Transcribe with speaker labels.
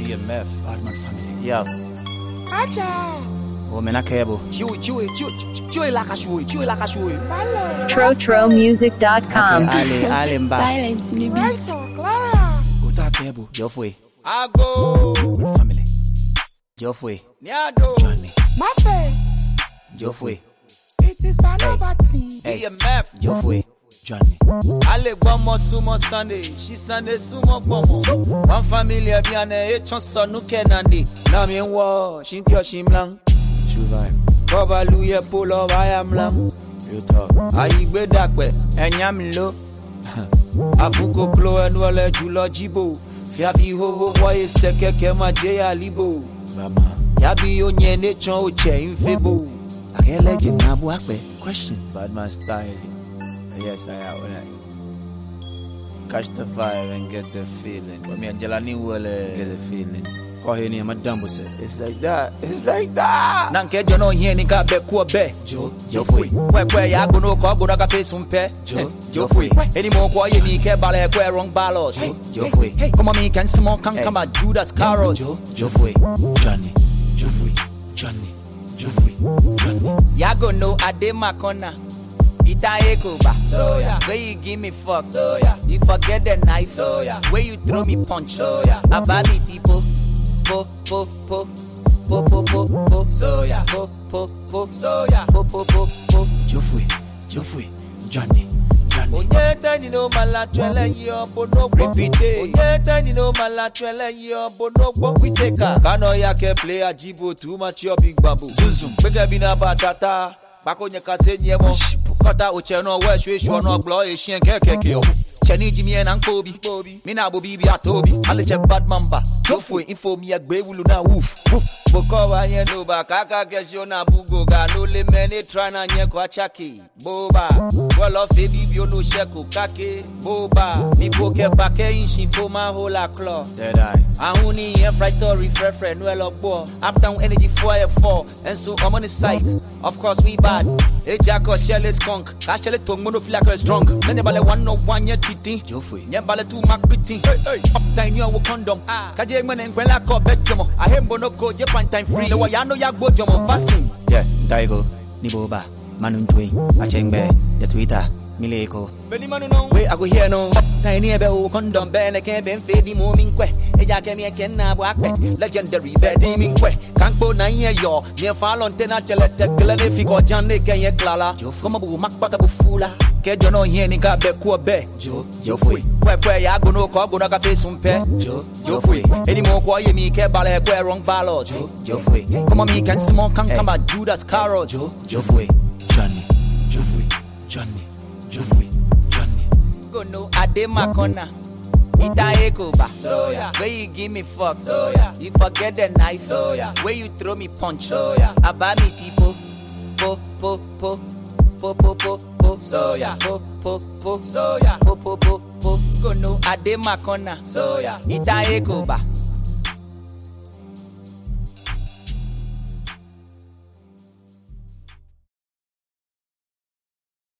Speaker 1: BMF, Badman family.
Speaker 2: Yeah.
Speaker 3: Acha.
Speaker 1: Oh, mena kebo.
Speaker 2: Chewy
Speaker 4: TroTroMusic.com.
Speaker 1: Ale mba.
Speaker 5: Silence in the beat.
Speaker 3: Right, Clara.
Speaker 1: Ota kebo. Jofwe.
Speaker 2: Ago.
Speaker 1: Family. Jofwe.
Speaker 2: Niado.
Speaker 1: Johnny.
Speaker 3: Mafe.
Speaker 1: Jofwe.
Speaker 3: It is Banabati.
Speaker 1: Hey.
Speaker 2: BMF.
Speaker 1: Jofwe. Johnny.
Speaker 2: Ale gbomo sumo Sunday. She Sunday sumo gbomo. One family abiane echon sonu kenandi. Na mi wo shintio shimlang.
Speaker 1: True vibe.
Speaker 2: Cover luye pull up I am lam.
Speaker 1: Real talk.
Speaker 2: Ayigbe dakpe enyam lo. Afuko klo enwele julo jibo. Fiafi ho ho woye sekeke ma je alibo.
Speaker 1: Mama.
Speaker 2: Yabi onye nechon oche infebo.
Speaker 1: Akele jinabu akpe. Question. Badman style. Yes, I have. Catch the fire and get the feeling. But me and Jelani will get the feeling. Call here near my dumbo set.
Speaker 2: It's like that. It's like that. Nanke jono here ni ka be ku be.
Speaker 1: Jofwe.
Speaker 2: Kwe ya go no ko go na ka face umpe.
Speaker 1: Jofwe.
Speaker 2: Any more ko ye ni ke bale kwe wrong ballot.
Speaker 1: Jofwe.
Speaker 2: Come on me can small can come at Judas Carrot.
Speaker 1: Jofwe. Johnny. Jofwe. Johnny. Jofwe. Johnny.
Speaker 2: Ya go no ade makona. Ita ekoba. So yeah. Where you give me fuck. So yeah. You forget the knife. So yeah. Where you throw me punch. So yeah. Ababi tipo. Po. So yeah. Po. So yeah. Po.
Speaker 1: Jofwe. Johnny.
Speaker 2: Onye tani no malatwele yo bono repeat. Onye tani no malatwele yo bono gbo kwiteka. Kano yake play ajibo too much your big bamboo. Zuzum. Bege bina batata. Bako nye kase nye mo. Kota uche no we shwe shwo no glo e shien keke yo. Cheni jimi en ankobi. Mina bo bibi atobi. Ale che bad mamba. Jofwe info mi agbe wulu na woof. Boko wa nye no ba kaka kesho na bugo ga no le mene try na nye kwa chaki. Boba. Well off baby bio no sheko kake. Boba. Mi boke bake inshi to ma hola claw.
Speaker 1: Dead eye.
Speaker 2: Ahuni en fractory frefre no elogbo. Uptown energy 4F4. And so I'm on the site. Of course we bad. A jack or shell is skunk. I shell it to mono feel like strong. Then bale 101 yet titi.
Speaker 1: Jofwe.
Speaker 2: Nye bale 2 mark pretty. Hey. Uptime you a condom. Kaje man en kwela ko betjomo. I hembo no go je time free. No ya no ya go jomo vaccine.
Speaker 1: Yeah, Daigo. Niboba. Manunjwe. Achengbe. The Twitter. Mileko.
Speaker 2: Beni manu no. Wait, I go here no. Tiny ebe o condom be ne ken ben fe di mo minkwe. Eja ke mi ken na bwakpe. Legendary be di minkwe. Kankpo na ye yo. Me falon tena chele tekle ne fi ko jan ne ken ye klala. Koma bu makpata bu fula. Ke jono here ni ka be ku be.
Speaker 1: Jofwe.
Speaker 2: Kwe ya go no ko go na ka face umpe.
Speaker 1: Jofwe.
Speaker 2: Any more ko ye mi ke bale kwe wrong ballot.
Speaker 1: Jofwe.
Speaker 2: Come on me can small can come at Judas Carrot.
Speaker 1: Jofwe. Johnny. Jofwe. Johnny.
Speaker 2: Go no ade makona. Ita ekoba. So yeah. Where you give me fuck. So yeah. You forget the knife. So yeah. Where you throw me punch. So yeah. Abami tipo. Po. So yeah. Po. So yeah. Po. Go no ade makona. So yeah. Ita ekoba.